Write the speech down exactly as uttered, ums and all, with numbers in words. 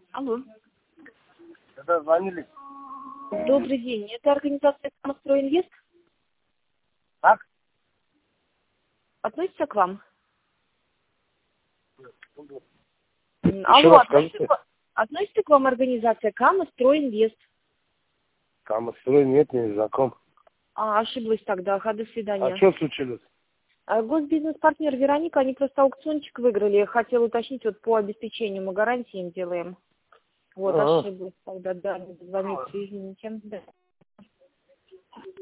Алло. Когда звонили? Добрый день. Это организация «Самостройинвест». Как? Относится к вам? М, Еще Алло, раз относится скажите. к, ва- относится к вам организация «Камостройинвест». Камастрой нет, не знаком. А, ошиблась тогда. Ага, до А свидания. что случилось? А, Госбизнес-партнер Вероника, они просто аукциончик выиграли. Хотела уточнить, вот по обеспечению мы гарантии им делаем. Вот, Ага. ошиблась тогда, да, не дозвониться, извините. Да.